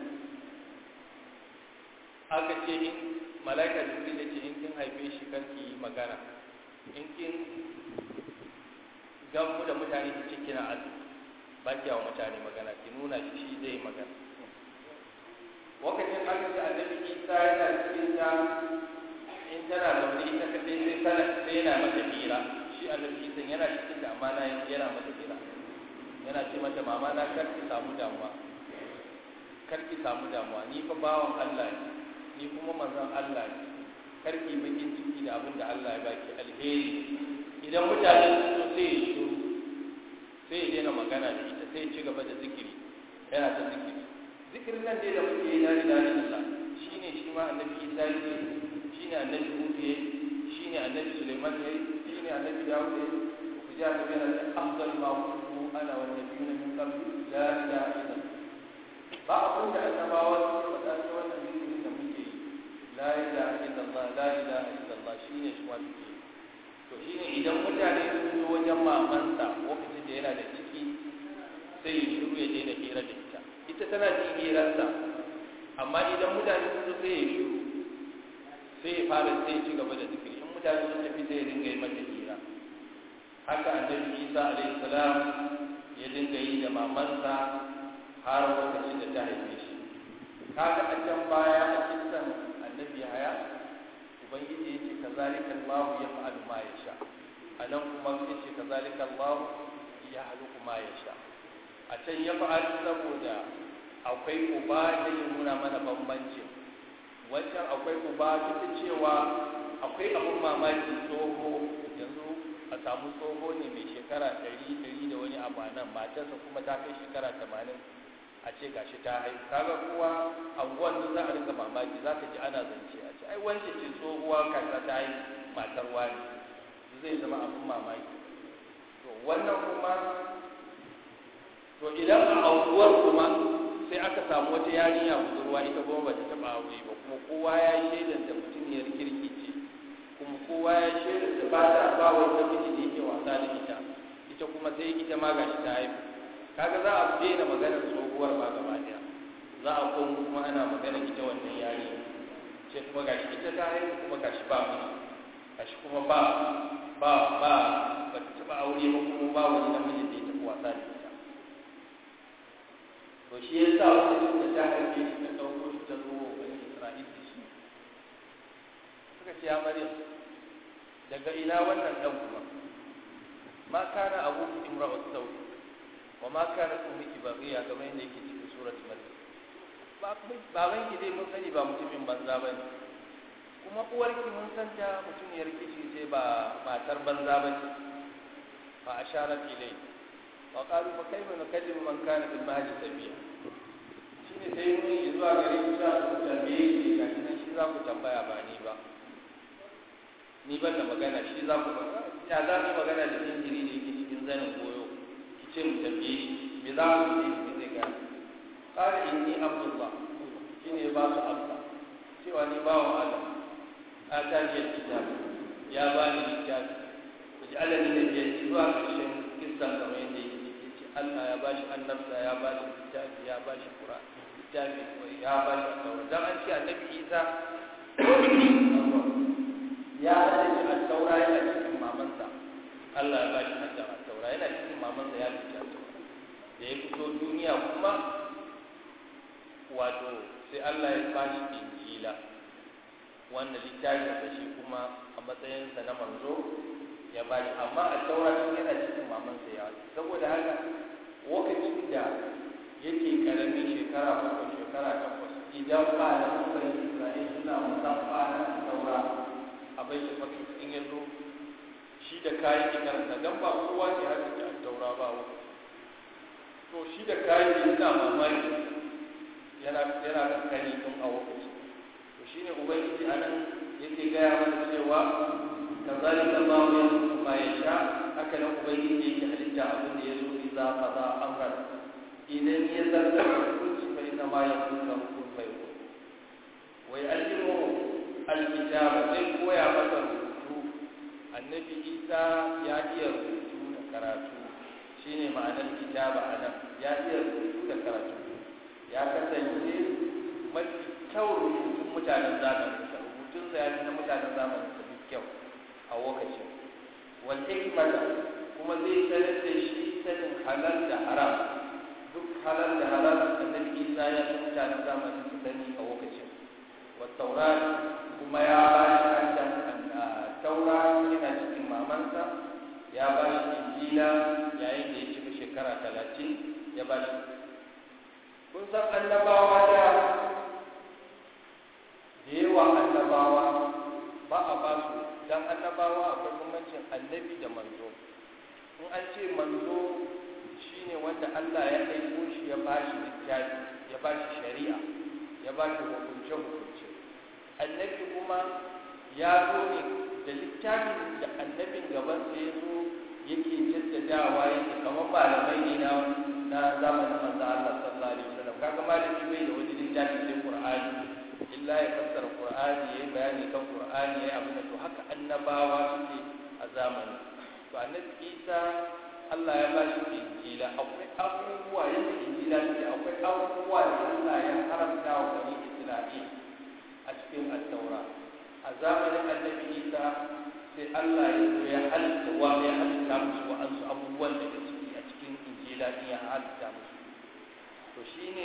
aka ce in mala'ika jibril ya ce in kin haife shi karki magana in kin gamu da mutane ki ce kina azumi ba ki yawa mutane magana ki nuna shi shi zai magana lokacin aka ce annabi Isa yana cikin ta in tana zaune ita kadai sai sana sai yana mata hira shi annabi Isa yana cikin ta amma na yana mata hira yana ce mata mama na kar ki samu damuwa kar ki samu damuwa ni fa bawan Allah ne ni kuma manzon Allah ne kar ki bakin ciki da abin da Allah ya baki alheri idan mutane sun so sai ya shiru sai ya daina magana da ita sai ya ci gaba da zikiri yana ta zikiri zikirin nan dai da muke yi na ilaha illallah shine shi ma annabi Isa yake shine annabi Hud yake shine annabi Sulaiman yake shine annabi Dawud yake ku ji annabi na afdal ma kuntu ana wa nabiyuna min qabli la ilaha illallah ba abun da annabawa suke faɗa ta wannan zikirin da muke yi la ilaha illallah la ilaha illallah shine shi ma suke yi to shine idan mutane sun zo wajen mamansa lokacin da yana da ciki sai ya shiru ya daina hira da ita ita tana jin hirarsa amma idan mutane sun zo sai ya shiru sai ya fara sai ya ci gaba da zikiri in mutane sun tafi sai ya dinga yi mata hira haka annabi Isa alaihi salam ya dinga yi da mamansa har lokacin da ta haife shi kaga a can baya a kisan annabi Yahaya ubangiji ya ce kazalika Allah yaf'alu ma yasha anan kuma ya ce kazalika Allah yahluku ma yasha a can ya fa'alu saboda akwai uba da ya nuna mana bambancin wancan akwai uba duk cewa akwai abun mamaki tsoho yanzu a samu tsoho ne mai shekara ɗari ɗari da wani abu nan matarsa kuma ta kai shekara tamanin a ce gashi ta haihu kaga kowa anguwan da za a rinka mamaki za ka ji ana zance a ce ai wance ce tsohuwa kaza ta haihu matar wani zai zama abun mamaki to wannan kuma to idan a anguwar kuma sai aka samu wata yarinya budurwa ita kuma bata taba aure ba kuma kowa ya shaidar da mutumiyar kirki ce kuma kowa ya shaidar da ba ta ba wanda miji da yake wasa da ita ita kuma sai ita ma gashi ta haihu kaga za a daina maganar tsohuwar ba gaba daya za a koma kuma ana maganar ita wannan yarinya ce kuma gashi ita ta haihu kuma gashi ba miji gashi kuma ba ba ba ba ta taba aure ba kuma ba wani namiji da ya taba wasa da ita to shi ya sa wani da ta haife shi ta ɗauko shi ta zo wani Isra'il da shi suka ce ya Maryam daga ina wannan ɗan kuma ma kana abu imra'ut sawi wa ma kana ummuki baghiya kamar yadda yake cikin surat Maryam baban ki dai mun sani ba mutumin banza bane kuma uwarki mun san ta mutumiyar kici ce ba matar banza bace fa asharat ilayhi وقالوا فكيف نكلم من كان في المهد سبيا shine sai mun yi zuwa gare ku za ku tambaye shi ga nan shi za ku tambaya ba ni ba ni ban da magana shi za ku ba ya za mu magana da jinjiri da yake cikin zanin goyo ki ce mu tambaye shi me za ku yi me zai ga qala inni abdullah shine ba su amsa cewa ni bawo Allah atani alkitab ya bani littafi ji Allah ne da ya zuwa ƙarshen kissan kamar yadda yake Allah ya bashi annabta ya bashi littafi ya bashi Qur'an littafi ya bashi Taurat dan an ce annabi Isa ya hada shi Taurat yana cikin mamansa Allah ya bashi Taurat yana cikin mamansa ya bashi Taurat da ya fito duniya kuma wato sai Allah ya bashi injila wanda littafin da shi kuma a matsayinsa na manzo ya bashi, amma a taura tun yana cikin mamansa ya saboda haka lokacin da yake karamin shekara bakwai shekara takwas idan ba da mutane Isra'ila suna musamman na taura a bai shi mafi in ya zo shi da kayan karanta don ba kowa ne har da taura ba wani to shi da kayan yana mamaki yana yana kankani tun a lokaci to shine ubangiji anan yake gaya mana cewa kazalika Allahu yakhluqu ma yasha, haka nan ubangiji yake halitta abin da yazo idza qada amran, idan ya zarta hukunci fa inna ma yaqulu kun fayakun. wa ya'allimu al-kitaba, zai koya masa rubutu. Annabi Isa ya iya rubutu da karatu, shine ma'anar kitaba anan, ya iya rubutu da karatu. Ya kasance mafi kyau rubutun mutanen zamanin sa, rubutun sa ya fi na mutanen zamanin sa duk kyau a lokacin. Wal hikmata, kuma zai sanar da shi sanin halal da haram, duk halal da haram annabi Isa ya fi mutanen zamanin sa sani a lokacin. Wa taurat, kuma ya ba shi haddan taura yana cikin mamansa, ya ba shi injila yayin da ya cika shekara talatin ya ba shi. Kun san annabawa da da yawa annabawa ba a ba su, don annabawa akwai bambancin annabi da manzo. In an ce manzo shine wanda Allah ya aiko shi ya ba shi littafi, ya ba shi shari'a, ya ba shi hukunce hukunce. Annabi kuma ya zo ne da littafin da annabin gabansa ya zo yake jaddadawa, yake kamar malamai ne na na zamanin manzo Allah sallallahu alaihi wasallam. Kaga malami bai da wani littafi sai Qur'ani, illa ya fassara Qur'ani, yayi bayani kan Qur'ani, yayi abin da to haka annabawa suke a zamani. To annabi Isa Allah ya ba shi injila, akwai abubuwa yadda injila take, akwai abubuwa da Allah ya haramta wa bani Isra'il a cikin at-Taura. A zamanin annabi Isa sai Allah ya zo ya halitta wa ya halitta musu wa'ansu abubuwan daga ciki a cikin injila din ya halitta musu. To shine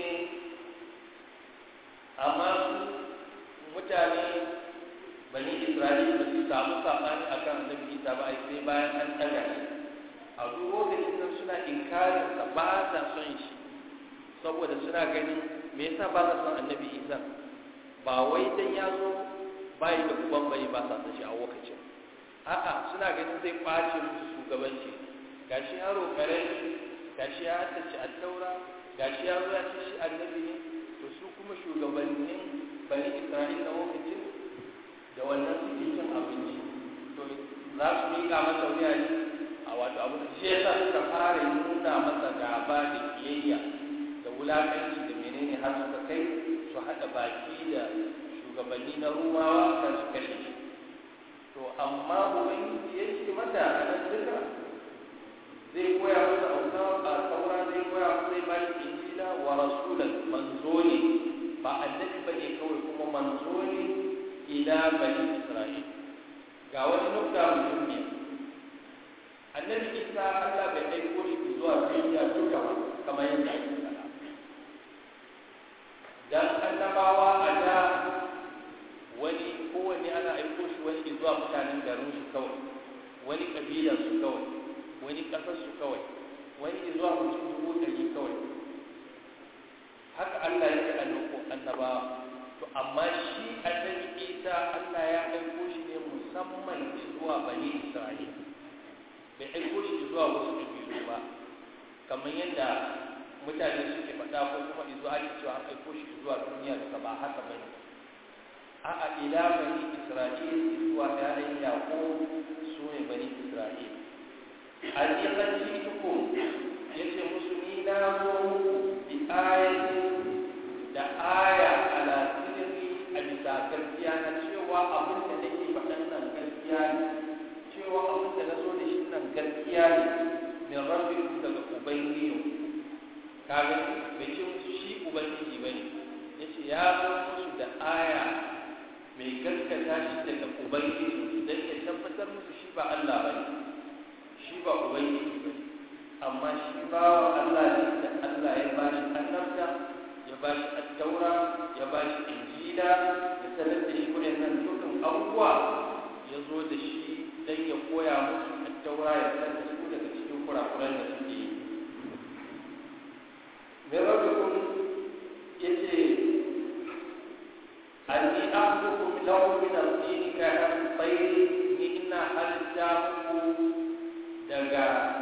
amma mutane bani Isra'ila ba su samu sabani akan annabi Isa ba, ai sai bayan an daga shi a duk lokacin nan suna inkarin sa, ba sa son shi saboda suna ganin me yasa ba sa son annabi Isa, ba wai dan ya zo bai da uban bai ba sa son shi a lokacin, a'a suna ganin zai kwace musu shugabanci. Gashi yaro karami, gashi ya haddace at-Taura, gashi ya zo ya ce shi annabi ne, to su kuma shugabannin bani Isra'ila lokacin da wannan suke cin abinci, to za su miƙa masa wuya ne a wato abu da shi yasa suka fara nuna masa gaba da kiyayya da wulakanci da menene har suka kai su haɗa baki da shugabanni na Rumawa kan su kashe shi. To amma ubangiji ya ce mata a nan duka zai koya masa auta a taura, zai koya masa, zai ba shi injila wa rasulan, manzo ne ba annabi bane kawai, kuma manzo ne ila bani Isra'il. Ga wani nukta muhimmiya, annabi Isa Allah bai aiko shi zuwa duniya duka ba kamar yadda ake faɗa. Dan annabawa a da wani kowanne ana aiko shi wani zuwa mutanen garin su kawai, wani kabilar su kawai, wani ƙasar su kawai, wani zuwa mutum dubu ɗari kawai. Haka Allah ya yi annabko annabawa. To amma shi annabi Isa Allah ya aiko shi ne musamman zuwa bani Isra'il, bai aiko shi zuwa wasu kabilu ba kamar yadda mutane suke faɗa, ko kuma zuwa ake cewa an aiko shi zuwa duniya duka, ba haka bane. A'a, ila bani Isra'il, zuwa ƴaƴan Yaqub, su ne bani Isra'il. Al-Yaqin tukum yace musu ni na zo bi ayatin da aya ala sirri a bisa gaskiya na cewa abin da nake faɗan nan gaskiya ne, cewa abin da na zo da shi nan gaskiya ne, min rabbikum daga ubangiji. Kaga bai ce musu shi ubangiji bane, yace ya zo musu da aya mai gaskata shi daga ubangiji dan ya tabbatar musu shi ba Allah bane, shi ba ubangiji bane. amma shi bawa Allah ne da Allah ya ba shi annabta, ya ba shi attaura, ya ba shi injila, ya sanar da shi waɗannan dukkan abubuwa, ya zo da shi don ya koya musu attaura, ya sanar da su daga cikin kurakuran da suke yi. Mai rabikun ya ce, Anni akhluqu lakum min al-tini ka al-tayri, ni ina halitta muku daga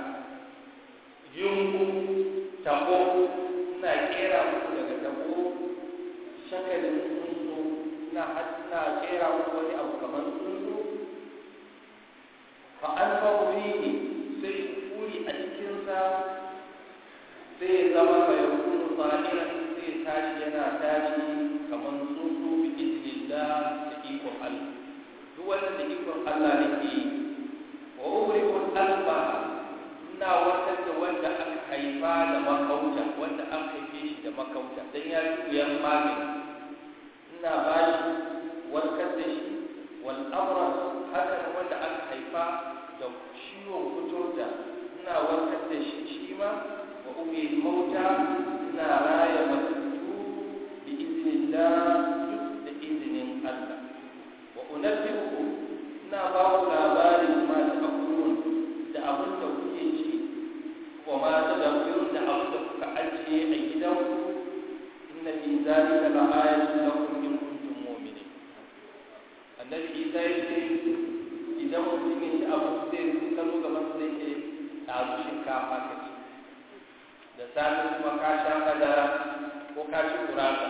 yungu tabo, ina kera muku daga tabo shakalin tsuntsu, ina ina kera muku wani abu kamar tsuntsu. Fa an fihi sai kuri a cikinsa, sai zama mai yakunu zahiran, sai tashi yana tashi kamar tsuntsu bi idnillah da ikon Allah. Duk wannan da ikon Allah ne ke yi. Wa ubrikul alba, ina warkar da wanda aka haifa da makauta, wanda an haife shi da makauta dan ya juya magani, ina ba shi warkar da shi. Wal abras, haka wanda aka haifa da ciwon kuturta, ina warkar da shi shi ma. Wa umil mauta, ina raya matattu bi idnillah, duk da izinin Allah. Wa unabbi'ukum, ina ba ku labarin ma ta'kulun, da abin da kuke ci, wa ma tadabbirun, da abin da kuka ajiye a gidanku. Inna fi zalika la'ayatun lakum in kuntum mu'minin. Annabi Isa ya ce idan mutum ya ci abu zai kalo gaban sai ke ɗazu shinkafa ka ci, da safe kuma ka sha madara ko ka ci gurasa,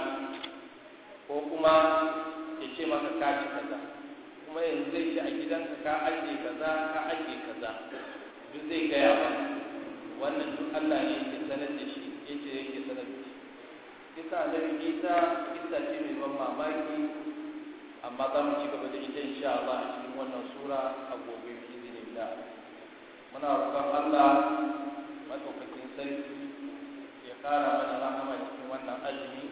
ko kuma ya ce maka ka ci kaza, kuma yanzu zai ci a gidanka ka ajiye kaza ka ajiye kaza, duk zai gaya ba. Wannan duk Allah ne yake sanar da shi, yace yake sanar da shi. Kisa Annabi Isa kisa ce mai ban mamaki, amma za mu ci gaba da ita insha Allah a cikin wannan sura a gobe bi iznillah. Muna roƙon Allah madaukakin sarki ya kara mana rahama cikin wannan azumi.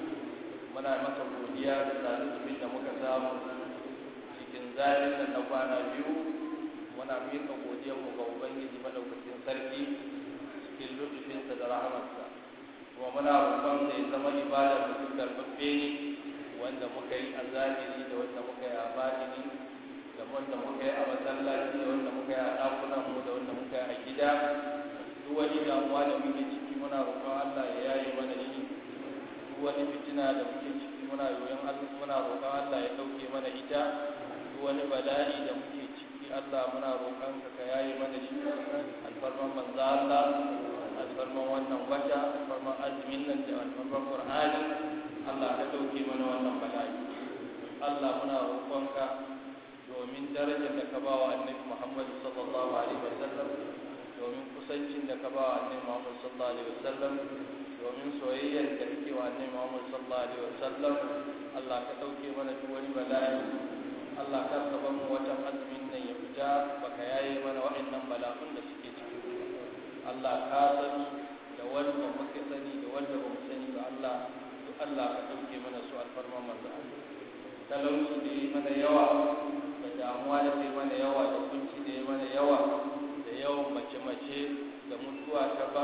Muna masa godiya da zalubin da muka samu cikin zalin nan na kwana biyu. Muna miƙa godiyarmu ga Ubangiji madaukakin sarki cikin lutufinsa da rahamarsa, kuma muna roƙon da ya zama ibada da duk karɓaɓɓe ne, wanda muka yi a zahiri da wanda muka yi a batini, da wanda muka yi a masallaci da wanda muka yi a ɗakunan mu da wanda muka yi a gida. Duk wani damuwa da muke ciki muna roƙon Allah ya yaye mana shi. Duk wani fitina da muke ciki muna yoyon Allah, muna roƙon Allah ya ɗauke mana ita. Duk wani bala'i da muke ciki Allah muna roƙon ka ka yaye mana shi. Alfarman manzo Allah, alfarman wannan wata, alfarman azumin nan da alfarman Qur'ani, Allah ka ɗauke mana wannan bala'i. Allah muna roƙon ka domin darajar da ka ba wa Annabi Muhammad sallallahu alaihi wasallam, domin kusancin da ka ba wa Annabi Muhammad sallallahu alaihi wasallam, domin soyayyar da kake wa Annabi Muhammad sallallahu alaihi wasallam, Allah ka ɗauke mana duk wani bala'i. Allah ka saba mu watan azumin nan ya fita baka yaye mana waɗannan bala'un da suke ciki. Allah ka sani da wanda muka sani da wanda ba mu sani ba, Allah duk Allah ka ɗauke mana su alfarman manzo Allah. Talauci da yi mana yawa, da damuwa da yi mana yawa, da kunci da yi mana yawa, da yawan mace-mace da mutuwa ta ba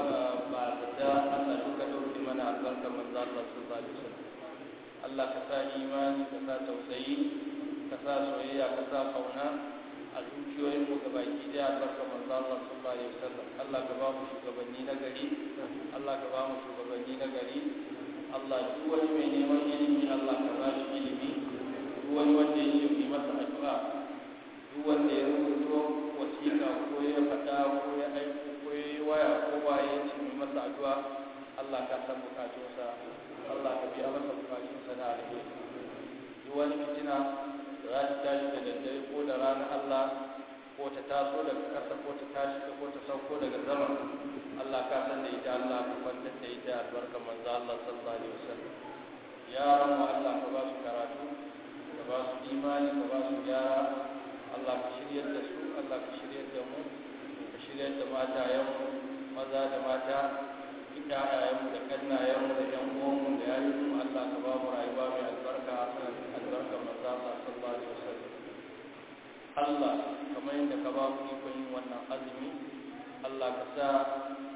da Allah duka ɗauke mana albarkar manzo Allah sallallahu alaihi wasallam. Allah ka sa imani, ka sa tausayi, ka sa soyayya, ka sa kauna a zuciyoyin mu gabaki daya albarka manzo Allah sallallahu alaihi wasallam. Allah ka ba mu shugabanni na gari, Allah ka ba mu shugabanni na gari. Allah duk wani mai neman ilimi Allah ka ba shi ilimi, duk wani wanda ya yi masa addu'a, duk wanda ya rubuto wasiƙa ko ya faɗa ko ya aiko ko ya yi waya ko waye ya ce mai masa addu'a, Allah ka san bukatunsa, Allah ka biya masa bukatunsa na alheri. Duk wani fitina da za ta tashi da daddare ko da rana Allah, ko ta taso daga ƙasa ko ta tashi ko ta sauko daga sama, Allah ka san da ita, Allah ka kwantar da ita albarkar manzo Allah sallallahu alaihi wasallam. Yaran mu Allah ka ba su karatu, ka ba su imani, ka ba su gyara. Allah ka shiryar da su, Allah ka shiryar da mu, ka shiryar da matayenmu maza da mata, ƴaƴayenmu da ƙannayenmu da ƴan uwanmu da yarinmu. Allah ka ba mu rayuwa mai albarka, albarkar manzo Allah sallallahu alaihi wasallam. Allah kamar yadda ka ba mu ikon yin wannan azumi, Allah ka sa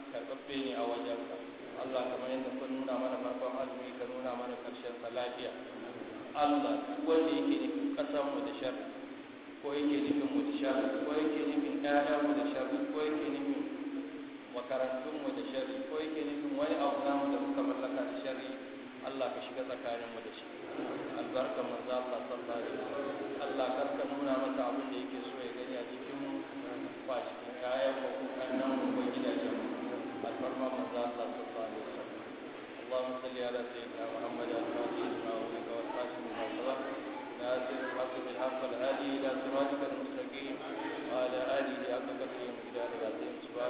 karɓaɓɓe ne a wajenka Allah kamar yadda ka nuna mana farkon azumi ka nuna mana ƙarshen sa lafiya Allah duk wanda yake nufin ƙasar mu da sharri ko yake nufin mu da sharri ko yake nufin ƴaƴan mu da sharri ko yake nufin makarantun mu da sharri ko yake nufin wani abu namu da muka mallaka da sharri Allah ka shiga tsakanin mu da shi albarka manzo Allah sallallahu alaihi wasallam Allah karka nuna masa abin da yake so ya gani a cikin mu ba cikin ƴaƴan mu ko kannan mu ko gidajen mu albarka manzo Allah sallallahu alaihi wasallam اللهم صل على سيدنا محمد الفاتح لما أغلق والخاتم لما سبق ناصر الحق بالحق والهادي إلى صراطك المستقيم وعلى آله حق قدره ومقداره العظيم سبحان